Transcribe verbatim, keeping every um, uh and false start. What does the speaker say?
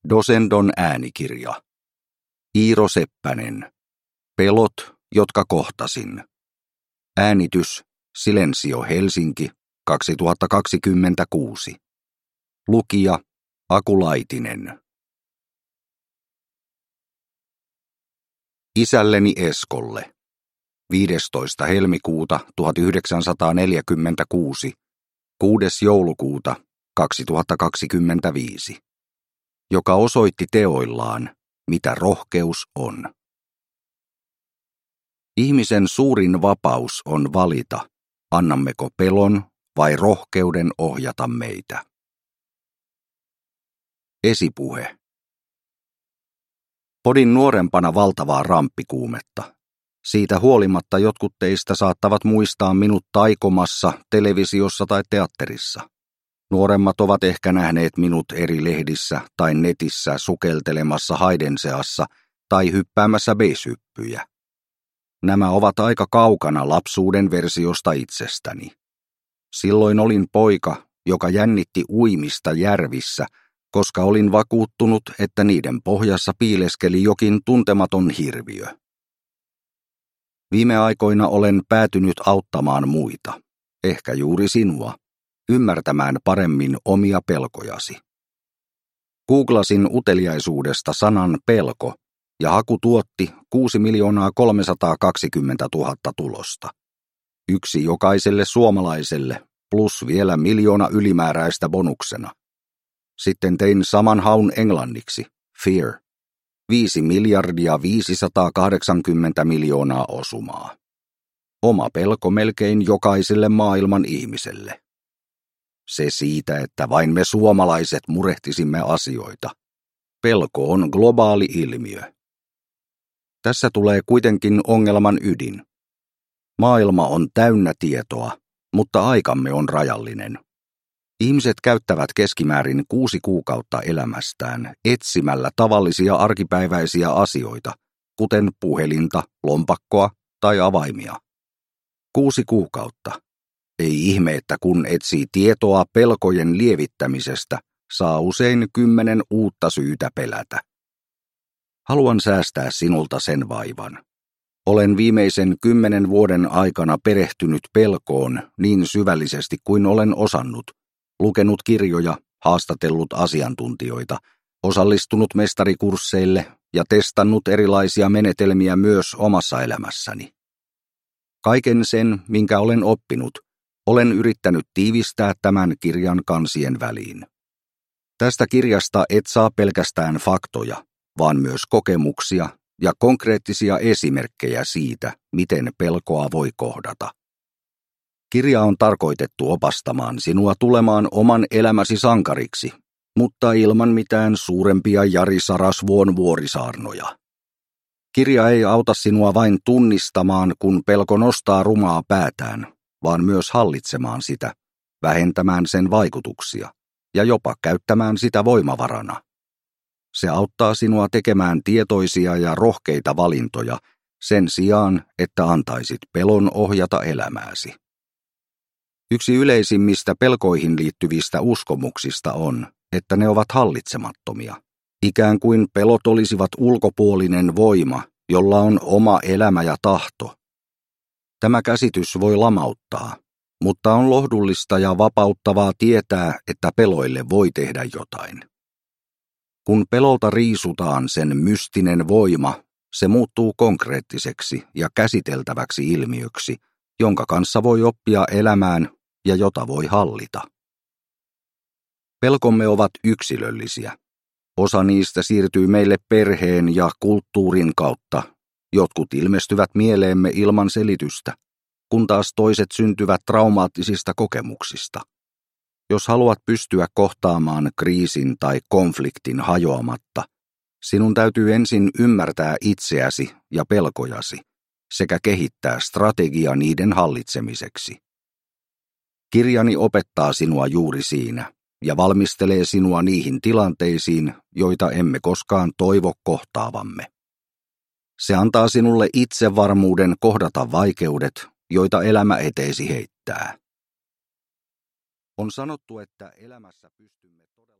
Dosendon äänikirja. Iiro Seppänen. Pelot, jotka kohtasin. Äänitys Silensio Helsinki kaksituhattakaksikymmentäkuusi. Lukija Aku Laitinen. Isälleni Eskolle. viidestoista helmikuuta tuhatyhdeksänsataaneljäkymmentäkuusi. kuudes joulukuuta kaksituhattakaksikymmentäviisi. Joka osoitti teoillaan, mitä rohkeus on. Ihmisen suurin vapaus on valita, annammeko pelon vai rohkeuden ohjata meitä. Esipuhe. Podin nuorempana valtavaa ramppikuumetta. Siitä huolimatta jotkut teistä saattavat muistaa minut taikomassa televisiossa tai teatterissa. Nuoremmat ovat ehkä nähneet minut eri lehdissä tai netissä sukeltelemassa haiden seassa tai hyppäämässä beishyppyjä. Nämä ovat aika kaukana lapsuuden versiosta itsestäni. Silloin olin poika, joka jännitti uimista järvissä, koska olin vakuuttunut, että niiden pohjassa piileskeli jokin tuntematon hirviö. Viime aikoina olen päätynyt auttamaan muita, ehkä juuri sinua, ymmärtämään paremmin omia pelkojasi. Googlasin uteliaisuudesta sanan pelko, ja haku tuotti kuusi miljoonaa kolmesataakaksikymmentätuhatta tulosta. Yksi jokaiselle suomalaiselle, plus vielä miljoona ylimääräistä bonuksena. Sitten tein saman haun englanniksi, fear. Viisi miljardia viisisataakahdeksankymmentä miljoonaa osumaa. Oma pelko melkein jokaiselle maailman ihmiselle. Se siitä, että vain me suomalaiset murehtisimme asioita. Pelko on globaali ilmiö. Tässä tulee kuitenkin ongelman ydin. Maailma on täynnä tietoa, mutta aikamme on rajallinen. Ihmiset käyttävät keskimäärin kuusi kuukautta elämästään etsimällä tavallisia arkipäiväisiä asioita, kuten puhelinta, lompakkoa tai avaimia. Kuusi kuukautta. Ei ihme, että kun etsii tietoa pelkojen lievittämisestä, saa usein kymmenen uutta syytä pelätä. Haluan säästää sinulta sen vaivan. Olen viimeisen kymmenen vuoden aikana perehtynyt pelkoon niin syvällisesti kuin olen osannut, lukenut kirjoja, haastatellut asiantuntijoita, osallistunut mestarikursseille ja testannut erilaisia menetelmiä myös omassa elämässäni. Kaiken sen, minkä olen oppinut, olen yrittänyt tiivistää tämän kirjan kansien väliin. Tästä kirjasta et saa pelkästään faktoja, vaan myös kokemuksia ja konkreettisia esimerkkejä siitä, miten pelkoa voi kohdata. Kirja on tarkoitettu opastamaan sinua tulemaan oman elämäsi sankariksi, mutta ilman mitään suurempia Jari Sarasvuon vuorisaarnoja. Kirja ei auta sinua vain tunnistamaan, kun pelko nostaa rumaa päätään, vaan myös hallitsemaan sitä, vähentämään sen vaikutuksia ja jopa käyttämään sitä voimavarana. Se auttaa sinua tekemään tietoisia ja rohkeita valintoja sen sijaan, että antaisit pelon ohjata elämääsi. Yksi yleisimmistä pelkoihin liittyvistä uskomuksista on, että ne ovat hallitsemattomia, ikään kuin pelot olisivat ulkopuolinen voima, jolla on oma elämä ja tahto. Tämä käsitys voi lamauttaa, mutta on lohdullista ja vapauttavaa tietää, että peloille voi tehdä jotain. Kun pelolta riisutaan sen mystinen voima, se muuttuu konkreettiseksi ja käsiteltäväksi ilmiöksi, jonka kanssa voi oppia elämään ja jota voi hallita. Pelkomme ovat yksilöllisiä. Osa niistä siirtyy meille perheen ja kulttuurin kautta. Jotkut ilmestyvät mieleemme ilman selitystä, kun taas toiset syntyvät traumaattisista kokemuksista. Jos haluat pystyä kohtaamaan kriisin tai konfliktin hajoamatta, sinun täytyy ensin ymmärtää itseäsi ja pelkojasi sekä kehittää strategia niiden hallitsemiseksi. Kirjani opettaa sinua juuri siinä ja valmistelee sinua niihin tilanteisiin, joita emme koskaan toivo kohtaavamme. Se antaa sinulle itsevarmuuden kohdata vaikeudet, joita elämä eteesi heittää. On sanottu, että elämässä pystymme todella